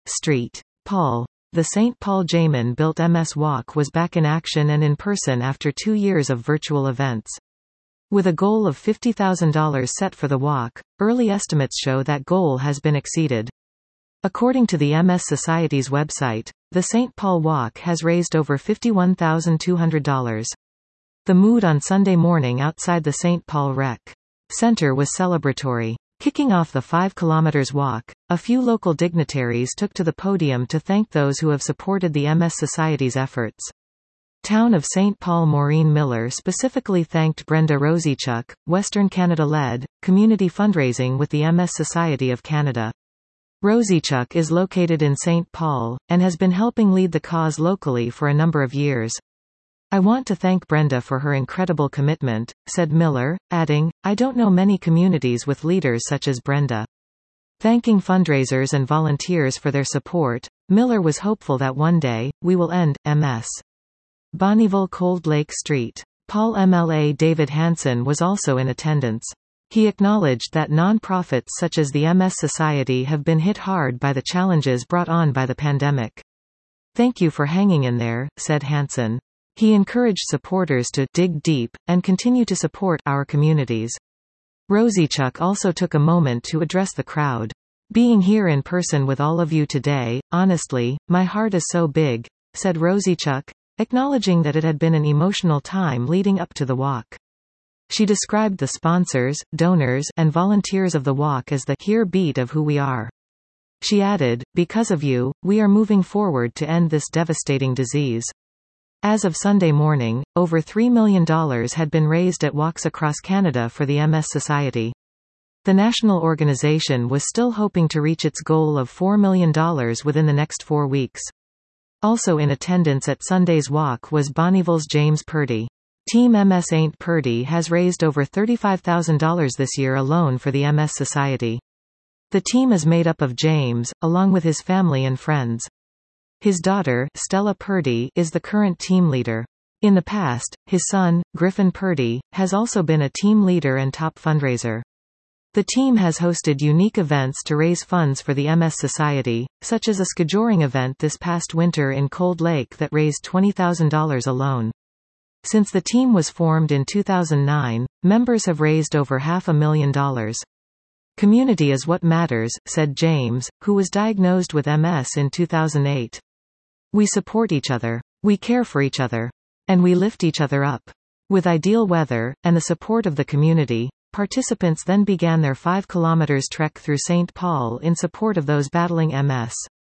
St. Paul. The St. Paul Jamin-built MS Walk was back in action and in person after 2 years of virtual events. With a goal of $50,000 set for the walk, early estimates show that goal has been exceeded. According to the MS Society's website, the St. Paul Walk has raised over $51,200. The mood on Sunday morning outside the St. Paul Rec Center was celebratory. Kicking off the 5 km walk, a few local dignitaries took to the podium to thank those who have supported the MS Society's efforts. Town of St. Paul Maureen Miller specifically thanked Brenda Roseychuk, Western Canada-led, community fundraising with the MS Society of Canada. Roseychuk is located in St. Paul, and has been helping lead the cause locally for a number of years. "I want to thank Brenda for her incredible commitment," said Miller, adding, "I don't know many communities with leaders such as Brenda." Thanking fundraisers and volunteers for their support, Miller was hopeful that one day, we will end MS. Bonnyville Cold Lake Street. Paul MLA David Hansen was also in attendance. He acknowledged that non-profits such as the MS Society have been hit hard by the challenges brought on by the pandemic. "Thank you for hanging in there," said Hansen. He encouraged supporters to dig deep, and continue to support our communities. Roseychuk also took a moment to address the crowd. "Being here in person with all of you today, honestly, my heart is so big," said Roseychuk, acknowledging that it had been an emotional time leading up to the walk. She described the sponsors, donors, and volunteers of the walk as the "here beat of who we are." She added, "Because of you, we are moving forward to end this devastating disease." As of Sunday morning, over $3 million had been raised at walks across Canada for the MS Society. The national organization was still hoping to reach its goal of $4 million within the next 4 weeks. Also in attendance at Sunday's walk was Bonnyville's James Purdy. Team MS St. Purdy has raised over $35,000 this year alone for the MS Society. The team is made up of James, along with his family and friends. His daughter, Stella Purdy, is the current team leader. In the past, his son, Griffin Purdy, has also been a team leader and top fundraiser. The team has hosted unique events to raise funds for the MS Society, such as a skijoring event this past winter in Cold Lake that raised $20,000 alone. Since the team was formed in 2009, members have raised over $500,000. "Community is what matters," said James, who was diagnosed with MS in 2008. "We support each other. We care for each other. And we lift each other up." With ideal weather, and the support of the community, participants then began their 5 km trek through St. Paul in support of those battling MS.